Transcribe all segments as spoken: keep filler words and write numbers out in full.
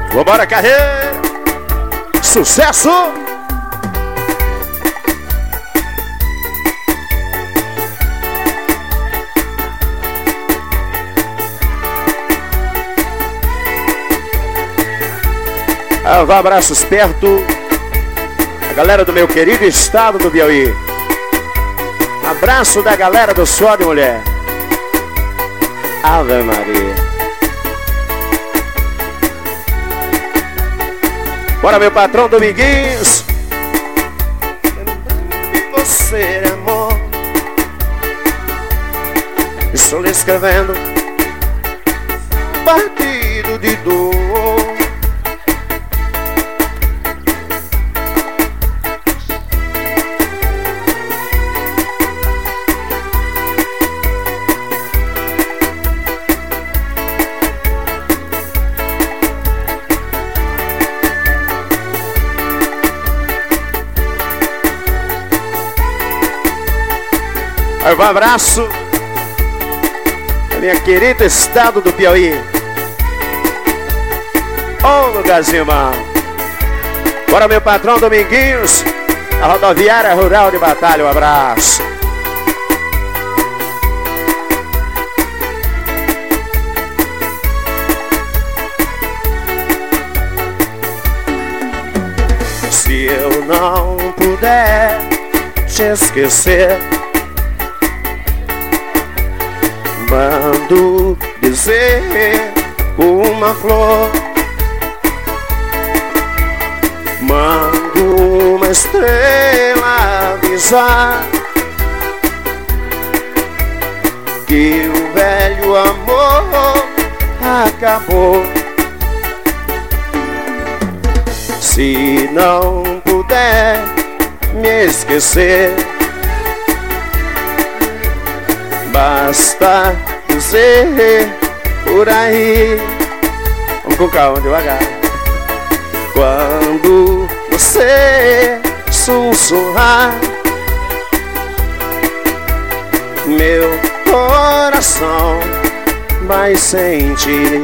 Vambora, carreira! Sucesso! Um abraço esperto a galera do meu querido estado do Piauí. Abraço da galera do Suor de Mulher. Ave Maria. Bora, meu patrão Dominguinhos. Você, amor, estou lhe escrevendo partido de dor. Um abraço a minha querida estado do Piauí. Ô oh, lugarzinho bom. Bora, meu patrão Dominguinhos, a rodoviária rural de Batalha. Um abraço. Se eu não puder te esquecer, mando dizer uma flor, mando uma estrela avisar que o velho amor acabou. Se não puder me esquecer, basta dizer por aí. Vamos com calma, devagar. Quando você sussurrar, meu coração vai sentir.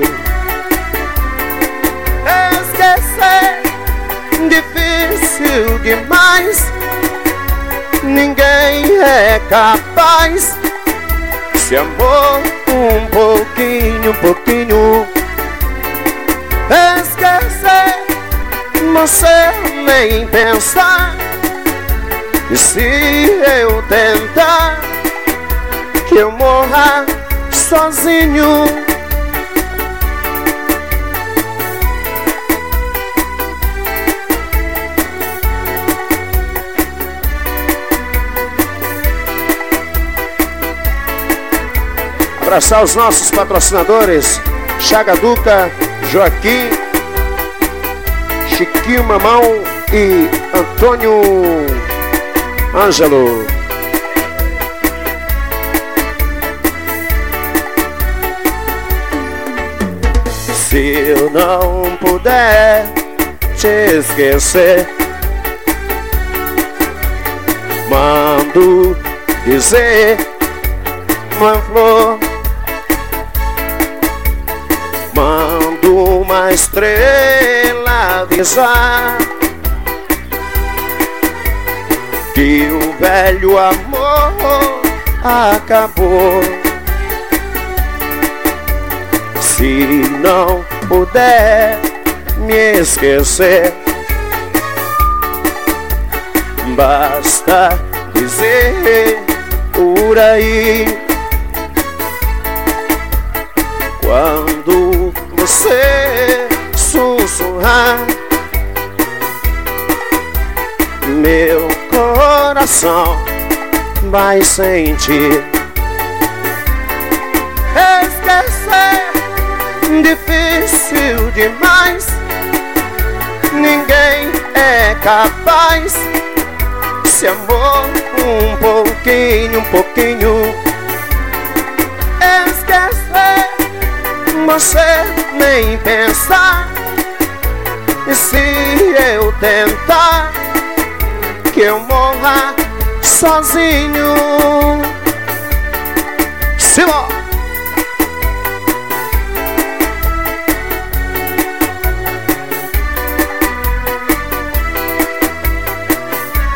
Esquecer, difícil demais, ninguém é capaz. Se amor um pouquinho, um pouquinho, esquecer, você nem pensar. E se eu tentar, que eu morra sozinho. Abraçar os nossos patrocinadores: Chaga Duca, Joaquim, Chiquinho Mamão e Antônio Ângelo. Se eu não puder te esquecer, mando dizer uma flor, mando uma estrela avisar que o velho amor acabou. Se não puder me esquecer, basta dizer por aí. Quando você sussurrar, meu coração vai sentir. Esquecer, difícil demais, ninguém é capaz. Se amor um pouquinho, um pouquinho, esquecer, você nem pensar. E se eu tentar, que eu morra sozinho. Simão!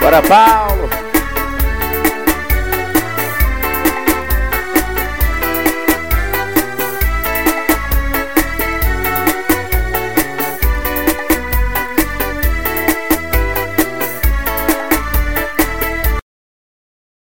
Bora, Paulo.